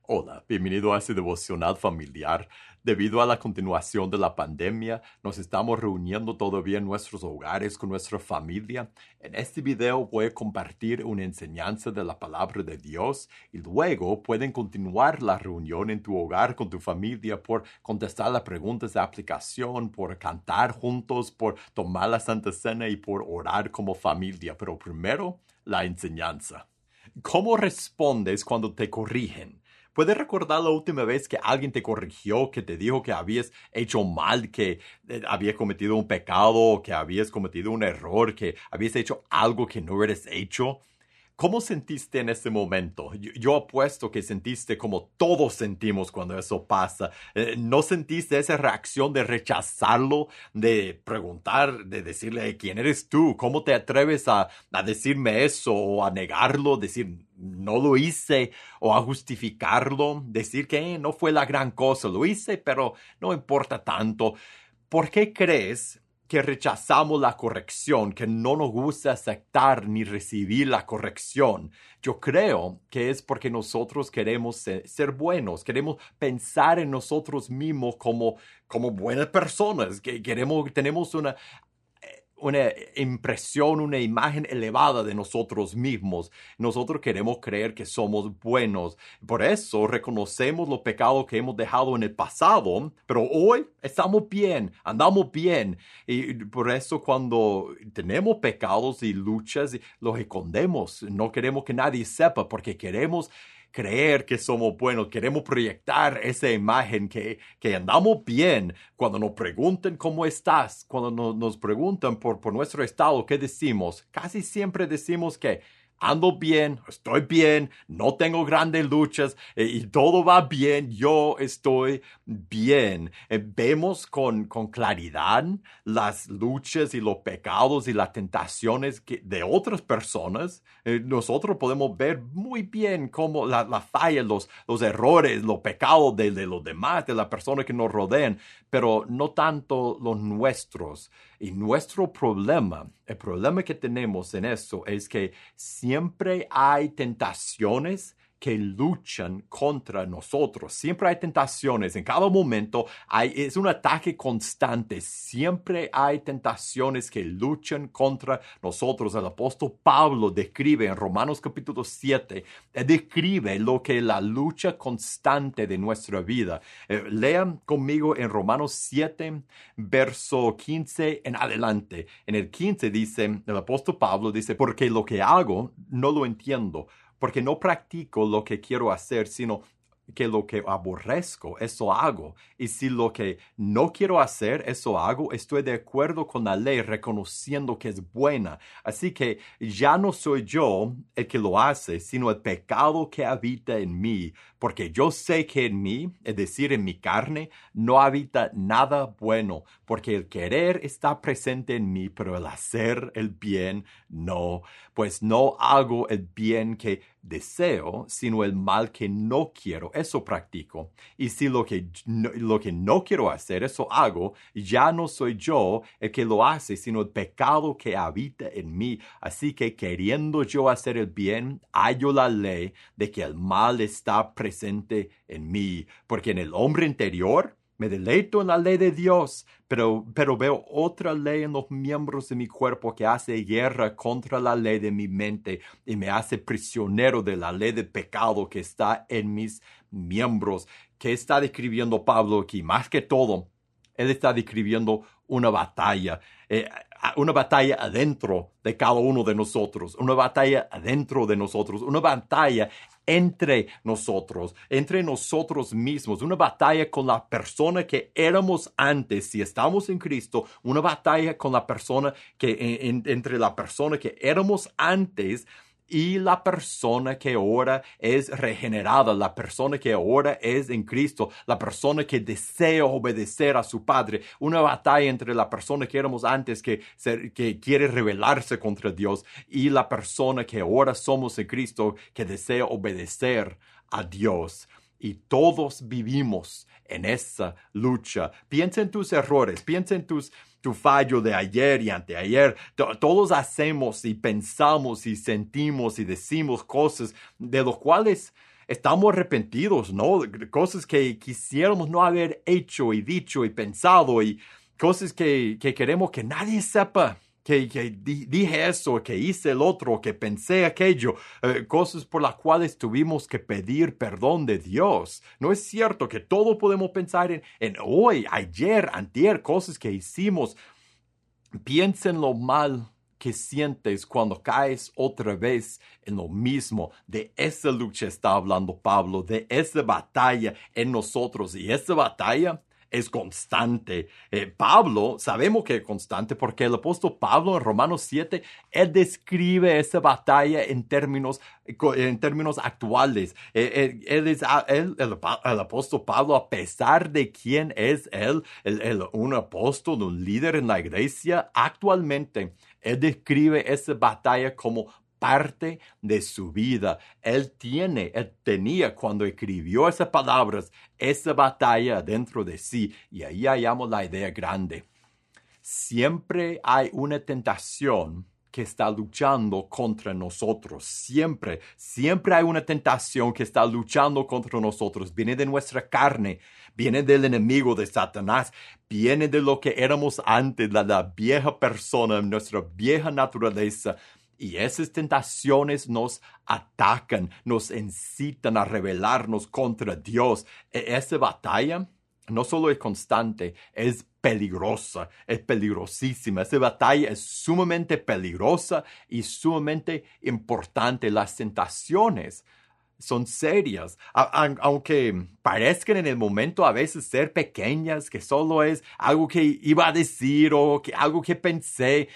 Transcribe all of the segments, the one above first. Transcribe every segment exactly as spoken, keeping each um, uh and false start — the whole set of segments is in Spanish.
Hola, bienvenido a este devocional familiar. Debido a la continuación de la pandemia, nos estamos reuniendo todavía en nuestros hogares con nuestra familia. En este video voy a compartir una enseñanza de la palabra de Dios y luego pueden continuar la reunión en tu hogar con tu familia por contestar las preguntas de aplicación, por cantar juntos, por tomar la Santa Cena y por orar como familia. Pero primero, la enseñanza. ¿Cómo respondes cuando te corrigen? ¿Puedes recordar la última vez que alguien te corrigió, que te dijo que habías hecho mal, que eh, habías cometido un pecado, que habías cometido un error, que habías hecho algo que no hubieras hecho? ¿Cómo sentiste en ese momento? Yo, yo apuesto que sentiste como todos sentimos cuando eso pasa. Eh, ¿No sentiste esa reacción de rechazarlo, de preguntar, de decirle quién eres tú? ¿Cómo te atreves a, a decirme eso o a negarlo, decir no lo hice o a justificarlo, decir que eh, no fue la gran cosa, lo hice, pero no importa tanto? ¿Por qué crees que rechazamos la corrección, que no nos gusta aceptar ni recibir la corrección? Yo creo que es porque nosotros queremos ser, ser buenos, queremos pensar en nosotros mismos como, como buenas personas, que queremos, tenemos una una impresión, una imagen elevada de nosotros mismos. Nosotros queremos creer que somos buenos. Por eso reconocemos los pecados que hemos dejado en el pasado, pero hoy estamos bien, andamos bien. Y por eso cuando tenemos pecados y luchas, los escondemos. No queremos que nadie sepa porque queremos creer que somos buenos, queremos proyectar esa imagen que, que andamos bien. Cuando nos preguntan cómo estás, cuando no, nos preguntan por, por nuestro estado, ¿qué decimos? Casi siempre decimos que ando bien, estoy bien, no tengo grandes luchas eh, y todo va bien, yo estoy bien. Eh, vemos con, con claridad las luchas y los pecados y las tentaciones que, de otras personas. Eh, nosotros podemos ver muy bien cómo la, la falla, los, los errores, los pecados de, de los demás, de las personas que nos rodean, pero no tanto los nuestros. Y nuestro problema, el problema que tenemos en eso es que siempre hay tentaciones que luchan contra nosotros. Siempre hay tentaciones. En cada momento hay, es un ataque constante. Siempre hay tentaciones que luchan contra nosotros. El apóstol Pablo describe en Romanos capítulo siete, describe lo que es la lucha constante de nuestra vida. Eh, lean conmigo en Romanos siete, verso quince en adelante. En el quince dice, el apóstol Pablo dice, porque lo que hago no lo entiendo, porque no practico lo que quiero hacer, sino que lo que aborrezco, eso hago. Y si lo que no quiero hacer, eso hago, estoy de acuerdo con la ley, reconociendo que es buena. Así que ya no soy yo el que lo hace, sino el pecado que habita en mí. Porque yo sé que en mí, es decir, en mi carne, no habita nada bueno. Porque el querer está presente en mí, pero el hacer el bien no. Pues no hago el bien que deseo, sino el mal que no quiero, eso practico. Y si lo que no, lo que no quiero hacer, eso hago, ya no soy yo el que lo hace, sino el pecado que habita en mí. Así que queriendo yo hacer el bien, hallo la ley de que el mal está presente en mí. Porque en el hombre interior me deleito en la ley de Dios, pero, pero veo otra ley en los miembros de mi cuerpo que hace guerra contra la ley de mi mente y me hace prisionero de la ley de pecado que está en mis miembros. ¿Qué está describiendo Pablo aquí? Más que todo, él está describiendo una batalla, eh, una batalla adentro de cada uno de nosotros, una batalla adentro de nosotros, una batalla entre nosotros, entre nosotros mismos, una batalla con la persona que éramos antes, si estamos en Cristo, una batalla con la persona que, en, entre la persona que éramos antes y la persona que ahora es regenerada, la persona que ahora es en Cristo, la persona que desea obedecer a su Padre. Una batalla entre la persona que éramos antes, que, que quiere rebelarse contra Dios, y la persona que ahora somos en Cristo, que desea obedecer a Dios. Y todos vivimos en esa lucha. Piensa en tus errores, piensa en tus, tu fallo de ayer y anteayer. T- todos hacemos y pensamos y sentimos y decimos cosas de los cuales estamos arrepentidos, ¿no? Cosas que quisiéramos no haber hecho y dicho y pensado y cosas que, que queremos que nadie sepa. Que, que di, dije eso, que hice el otro, que pensé aquello, eh, cosas por las cuales tuvimos que pedir perdón de Dios. No es cierto que todo podemos pensar en, en hoy, ayer, antier, cosas que hicimos. Piensa en lo mal que sientes cuando caes otra vez en lo mismo. De esa lucha está hablando Pablo, de esa batalla en nosotros. Y esa batalla es constante. Eh, Pablo, sabemos que es constante porque el apóstol Pablo en Romanos siete, él describe esa batalla en términos, en términos actuales. Eh, él, él es, él, el, el apóstol Pablo, a pesar de quién es él, el, el, un apóstol, un líder en la iglesia, actualmente, él describe esa batalla como parte de su vida. Él tiene, él tenía cuando escribió esas palabras, esa batalla dentro de sí. Y ahí hallamos la idea grande. Siempre hay una tentación que está luchando contra nosotros. Siempre, siempre hay una tentación que está luchando contra nosotros. Viene de nuestra carne, viene del enemigo de Satanás, viene de lo que éramos antes, la, la vieja persona, nuestra vieja naturaleza. Y esas tentaciones nos atacan, nos incitan a rebelarnos contra Dios. E- esa batalla no solo es constante, es peligrosa, es peligrosísima. Esa batalla es sumamente peligrosa y sumamente importante. Las tentaciones son serias, a- a- aunque parezcan en el momento a veces ser pequeñas, que solo es algo que iba a decir o que, algo que pensé.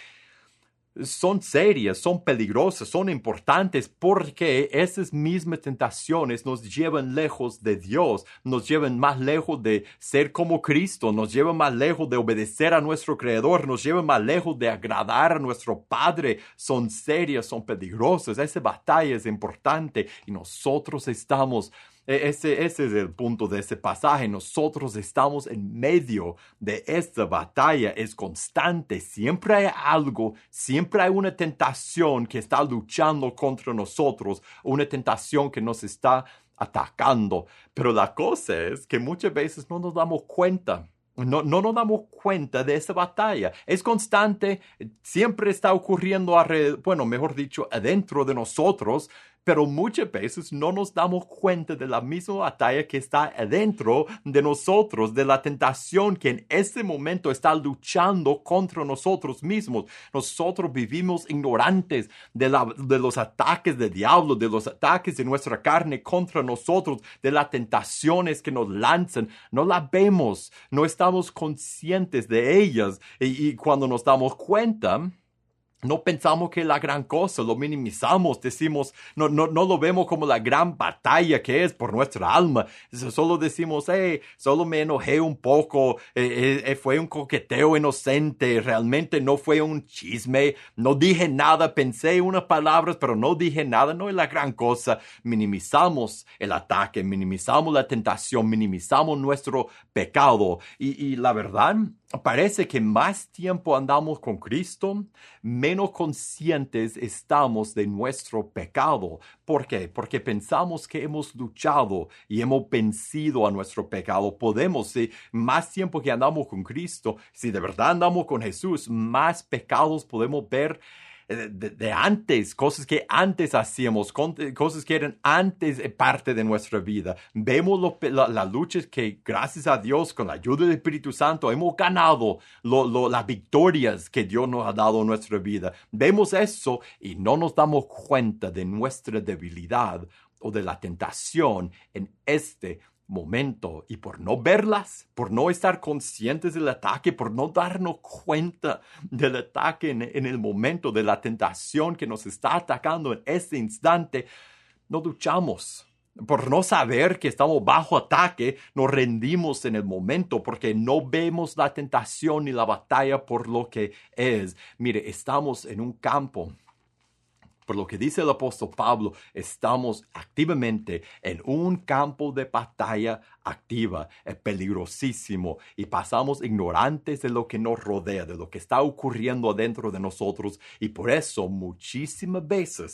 Son serias, son peligrosas, son importantes porque esas mismas tentaciones nos llevan lejos de Dios, nos llevan más lejos de ser como Cristo, nos llevan más lejos de obedecer a nuestro Creador, nos llevan más lejos de agradar a nuestro Padre. Son serias, son peligrosas, esa batalla es importante y nosotros estamos... Ese, ese es el punto de ese pasaje. Nosotros estamos en medio de esta batalla. Es constante. Siempre hay algo, siempre hay una tentación que está luchando contra nosotros, una tentación que nos está atacando. Pero la cosa es que muchas veces no nos damos cuenta. No, no nos damos cuenta de esa batalla. Es constante, siempre está ocurriendo, alrededor, bueno, mejor dicho, adentro de nosotros, pero muchas veces no nos damos cuenta de la misma batalla que está adentro de nosotros, de la tentación que en ese momento está luchando contra nosotros mismos. Nosotros vivimos ignorantes de, la, de los ataques del diablo, de los ataques de nuestra carne contra nosotros, de las tentaciones que nos lanzan. No las vemos, no estamos conscientes de ellas. Y, y cuando nos damos cuenta, no pensamos que es la gran cosa, lo minimizamos, decimos, no, no, no lo vemos como la gran batalla que es por nuestra alma. Solo decimos, hey, solo me enojé un poco, eh, eh, fue un coqueteo inocente, realmente no fue un chisme, no dije nada, pensé unas palabras, pero no dije nada, no es la gran cosa. Minimizamos el ataque, minimizamos la tentación, minimizamos nuestro pecado. Y, y la verdad, parece que más tiempo andamos con Cristo, menos conscientes estamos de nuestro pecado. ¿Por qué? Porque pensamos que hemos luchado y hemos vencido a nuestro pecado. Podemos, si más tiempo que andamos con Cristo, si de verdad andamos con Jesús, más pecados podemos ver De, de antes, cosas que antes hacíamos, cosas que eran antes parte de nuestra vida. Vemos lo, la, la lucha que, gracias a Dios, con la ayuda del Espíritu Santo, hemos ganado lo, lo, las victorias que Dios nos ha dado en nuestra vida. Vemos eso y no nos damos cuenta de nuestra debilidad o de la tentación en este momento, y por no verlas, por no estar conscientes del ataque, por no darnos cuenta del ataque en, en el momento, de la tentación que nos está atacando en este instante, no luchamos. Por no saber que estamos bajo ataque, nos rendimos en el momento porque no vemos la tentación ni la batalla por lo que es. Mire, estamos en un campo. Por lo que dice el apóstol Pablo, estamos activamente en un campo de batalla activa, es peligrosísimo y pasamos ignorantes de lo que nos rodea, de lo que está ocurriendo adentro de nosotros, y por eso muchísimas veces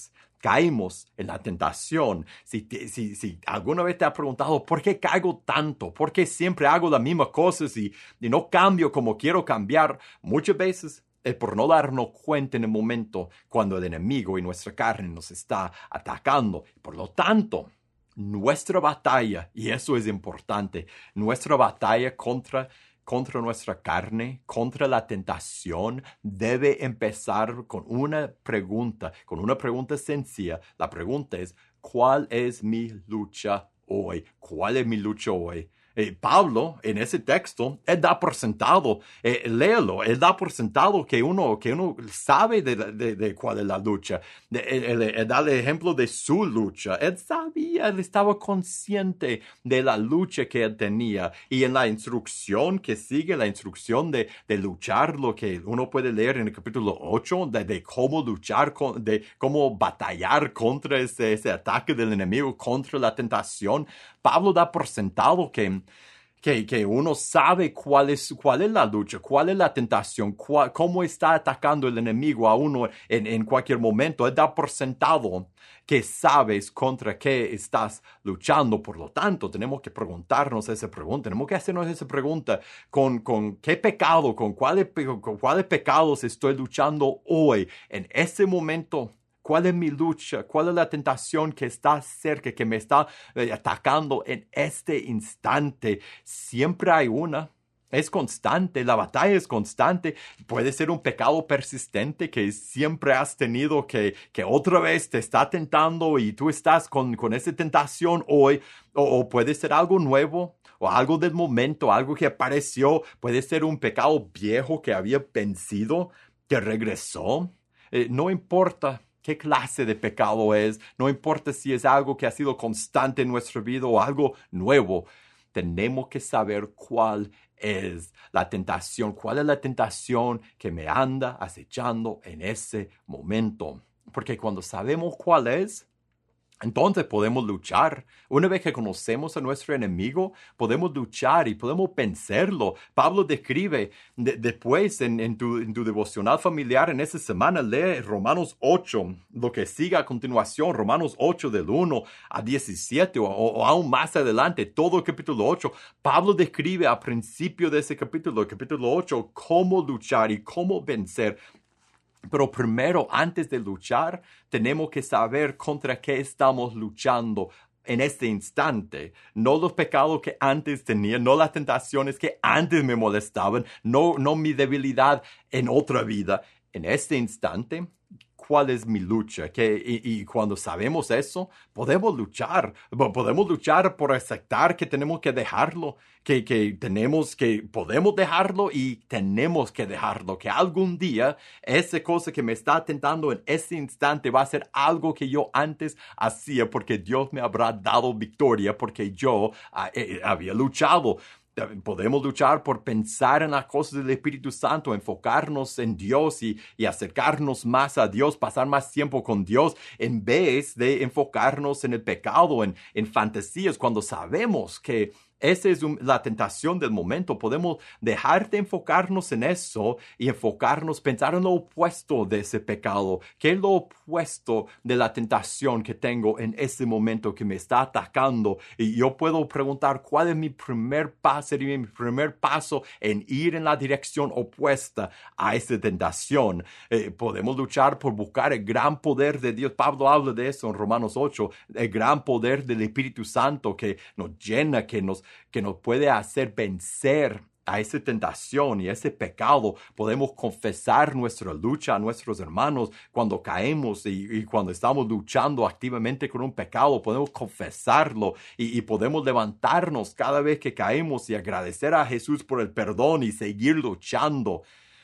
caímos en la tentación, si, te, si, si alguna vez te has preguntado por qué caigo tanto, por qué siempre hago las mismas cosas y, y no cambio como quiero cambiar, muchas veces es por no darnos cuenta en el momento cuando el enemigo y nuestra carne nos está atacando. Por lo tanto, nuestra batalla, y eso es importante, nuestra batalla contra contra nuestra carne, contra la tentación, debe empezar con una pregunta, con una pregunta sencilla. La pregunta es, ¿cuál es mi lucha hoy? ¿Cuál es mi lucha hoy? Eh, Pablo, en ese texto, él da por sentado, eh, léelo, él da por sentado que uno, que uno sabe de, de, de cuál es la lucha. De, él, él da el ejemplo de su lucha. Él sabía, él estaba consciente de la lucha que él tenía. Y en la instrucción que sigue, la instrucción de, de luchar, lo que uno puede leer en el capítulo ocho, de, de cómo luchar, con, de cómo batallar contra ese, ese ataque del enemigo, contra la tentación, Pablo da por sentado que Que, que uno sabe cuál es, cuál es la lucha, cuál es la tentación, cuál, cómo está atacando el enemigo a uno en, en cualquier momento. Él da por sentado que sabes contra qué estás luchando. Por lo tanto, tenemos que preguntarnos esa pregunta. Tenemos que hacernos esa pregunta con, con qué pecado, con cuáles, con cuáles pecados estoy luchando hoy, en ese momento. ¿Cuál es mi lucha? ¿Cuál es la tentación que está cerca, que me está eh, atacando en este instante? Siempre hay una. Es constante, la batalla es constante. Puede ser un pecado persistente que siempre has tenido, que, que otra vez te está tentando y tú estás con, con esa tentación hoy. O, o puede ser algo nuevo, o algo del momento, algo que apareció. Puede ser un pecado viejo que había vencido, que regresó. Eh, no importa qué clase de pecado es, no importa si es algo que ha sido constante en nuestra vida o algo nuevo, tenemos que saber cuál es la tentación, cuál es la tentación que me anda acechando en ese momento. Porque cuando sabemos cuál es, entonces podemos luchar. Una vez que conocemos a nuestro enemigo, podemos luchar y podemos vencerlo. Pablo describe de, después en, en, tu, en tu devocional familiar en esta semana, lee Romanos ocho, lo que sigue a continuación, Romanos ocho del uno a diecisiete o, o aún más adelante, todo el capítulo ocho. Pablo describe al principio de ese capítulo, el capítulo ocho, cómo luchar y cómo vencer. Pero primero, antes de luchar, tenemos que saber contra qué estamos luchando en este instante. No los pecados que antes tenía, no las tentaciones que antes me molestaban, no, no mi debilidad en otra vida. En este instante, ¿cuál es mi lucha? Que, y, y cuando sabemos eso, podemos luchar. Podemos luchar por aceptar que tenemos que dejarlo, que, que tenemos que, podemos dejarlo y tenemos que dejarlo. Que algún día esa cosa que me está tentando en ese instante va a ser algo que yo antes hacía porque Dios me habrá dado victoria, porque yo eh, había luchado. Podemos luchar por pensar en las cosas del Espíritu Santo, enfocarnos en Dios y, y acercarnos más a Dios, pasar más tiempo con Dios, en vez de enfocarnos en el pecado, en, en fantasías, cuando sabemos que esa es un, la tentación del momento. Podemos dejar de enfocarnos en eso y enfocarnos, pensar en lo opuesto de ese pecado. ¿Qué es lo opuesto de la tentación que tengo en ese momento que me está atacando? Y yo puedo preguntar, ¿cuál es mi primer paso? Sería mi primer paso en ir en la dirección opuesta a esa tentación. Eh, podemos luchar por buscar el gran poder de Dios. Pablo habla de eso en Romanos ocho, el gran poder del Espíritu Santo que nos llena, que nos que nos puede hacer vencer a esa tentación y ese pecado. Podemos confesar nuestra lucha a nuestros hermanos cuando caemos y, y cuando estamos luchando activamente con un pecado. Podemos confesarlo y, y podemos levantarnos cada vez que caemos y agradecer a Jesús por el perdón y seguir luchando.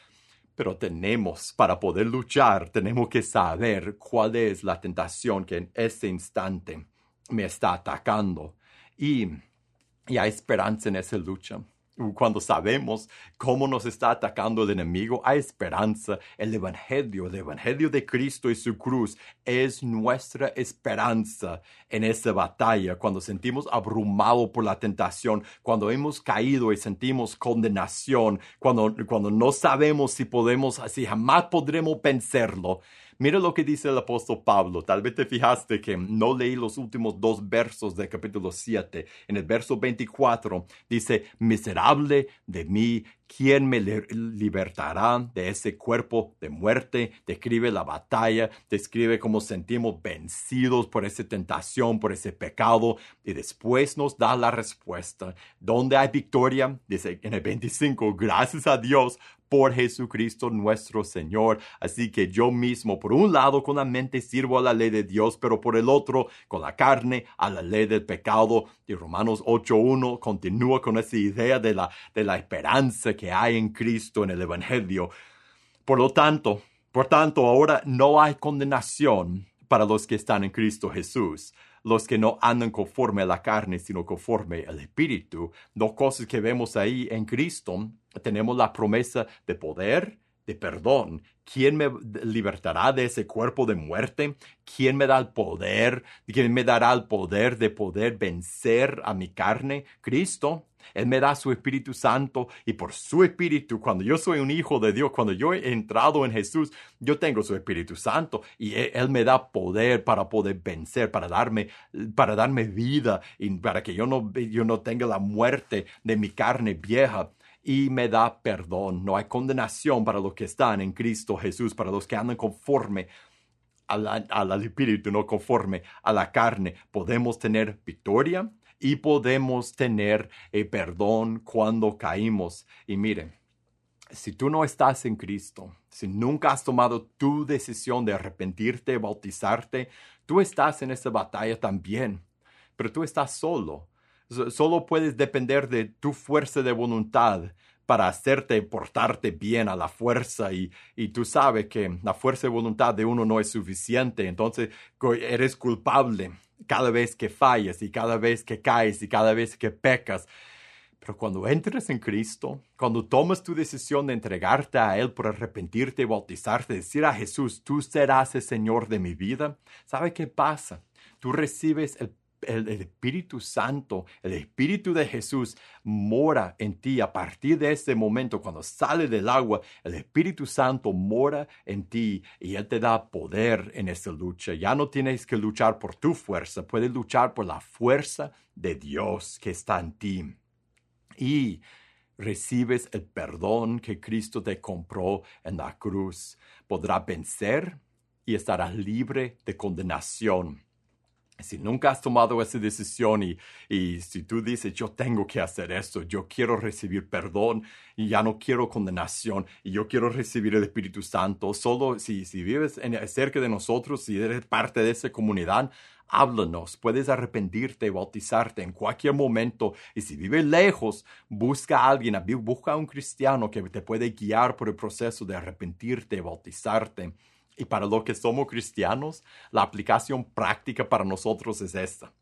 Pero tenemos, para poder luchar, tenemos que saber cuál es la tentación que en ese instante me está atacando. Y Y hay esperanza en esa lucha. Cuando sabemos cómo nos está atacando el enemigo, hay esperanza. El Evangelio, el Evangelio de Cristo y su cruz es nuestra esperanza en esa batalla. Cuando sentimos abrumados por la tentación, cuando hemos caído y sentimos condenación, cuando, cuando no sabemos si podemos, si jamás podremos vencerlo. Mira lo que dice el apóstol Pablo. Tal vez te fijaste que no leí los últimos dos versos del capítulo siete. En el verso veinticuatro dice, miserable de mí, ¿quién me libertará de ese cuerpo de muerte? Describe la batalla, describe cómo sentimos vencidos por esa tentación, por ese pecado, y después nos da la respuesta. ¿Dónde hay victoria? Dice en el veinticinco, gracias a Dios por Jesucristo nuestro Señor. Así que yo mismo, por un lado, con la mente sirvo a la ley de Dios, pero por el otro, con la carne, a la ley del pecado. Y Romanos ocho uno continúa con esa idea de la, de la esperanza que hay en Cristo, en el Evangelio. Por lo tanto, por tanto, ahora no hay condenación para los que están en Cristo Jesús, los que no andan conforme a la carne, sino conforme al Espíritu. Dos cosas que vemos ahí en Cristo. Tenemos la promesa de poder, de perdón. ¿Quién me libertará de ese cuerpo de muerte? ¿Quién me da el poder? ¿Quién me dará el poder de poder vencer a mi carne? Cristo. Él me da su Espíritu Santo y por su Espíritu, cuando yo soy un hijo de Dios, cuando yo he entrado en Jesús, yo tengo su Espíritu Santo y Él, él me da poder para poder vencer, para darme, para darme vida y para que yo no, yo no tenga la muerte de mi carne vieja. Y me da perdón. No hay condenación para los que están en Cristo Jesús, para los que andan conforme al, al Espíritu, no conforme a la carne. Podemos tener victoria y podemos tener eh, perdón cuando caímos. Y miren, si tú no estás en Cristo, si nunca has tomado tu decisión de arrepentirte, bautizarte, tú estás en esa batalla también, pero tú estás solo. Solo puedes depender de tu fuerza de voluntad para hacerte portarte bien a la fuerza y, y tú sabes que la fuerza de voluntad de uno no es suficiente, entonces eres culpable cada vez que fallas y cada vez que caes y cada vez que pecas. Pero cuando entres en Cristo, cuando tomas tu decisión de entregarte a Él por arrepentirte y bautizarte, decir a Jesús, tú serás el Señor de mi vida, ¿sabe qué pasa? Tú recibes el El, el Espíritu Santo, el Espíritu de Jesús mora en ti. A partir de ese momento, cuando sale del agua, el Espíritu Santo mora en ti y Él te da poder en esa lucha. Ya no tienes que luchar por tu fuerza, puedes luchar por la fuerza de Dios que está en ti. Y recibes el perdón que Cristo te compró en la cruz. Podrás vencer y estarás libre de condenación. Si nunca has tomado esa decisión y, y si tú dices, yo tengo que hacer esto, yo quiero recibir perdón y ya no quiero condenación y yo quiero recibir el Espíritu Santo, solo si, si vives en, cerca de nosotros, si eres parte de esa comunidad, háblanos, puedes arrepentirte y bautizarte en cualquier momento. Y si vives lejos, busca a alguien, busca a un cristiano que te puede guiar por el proceso de arrepentirte y bautizarte. Y para los que somos cristianos, la aplicación práctica para nosotros es esta.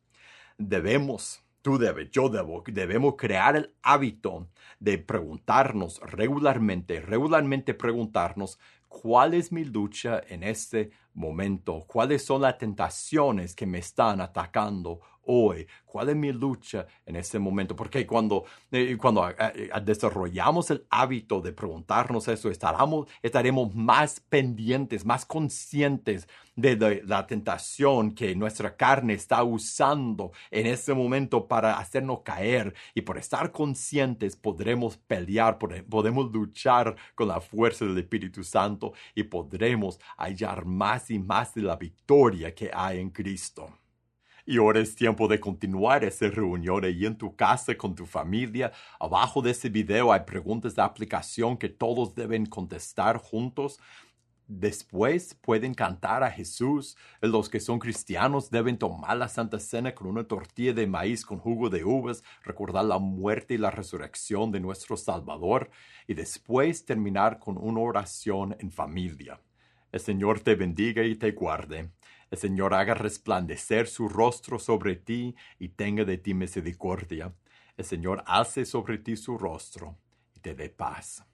Debemos, tú debes, yo debo, debemos crear el hábito de preguntarnos regularmente, regularmente preguntarnos cuál es mi lucha en este momento, cuáles son las tentaciones que me están atacando hoy, cuál es mi lucha en este momento, porque cuando, eh, cuando eh, desarrollamos el hábito de preguntarnos eso, estaremos, estaremos más pendientes, más conscientes de, de la tentación que nuestra carne está usando en ese momento para hacernos caer, y por estar conscientes podremos pelear, podemos luchar con la fuerza del Espíritu Santo y podremos hallar más y más de la victoria que hay en Cristo. Y ahora es tiempo de continuar esa reunión ahí en tu casa con tu familia. Abajo de ese video hay preguntas de aplicación que todos deben contestar juntos. Después pueden cantar a Jesús. Los que son cristianos deben tomar la Santa Cena con una tortilla de maíz con jugo de uvas, recordar la muerte y la resurrección de nuestro Salvador y después terminar con una oración en familia. El Señor te bendiga y te guarde. El Señor haga resplandecer su rostro sobre ti y tenga de ti misericordia. El Señor alce sobre ti su rostro y te dé paz.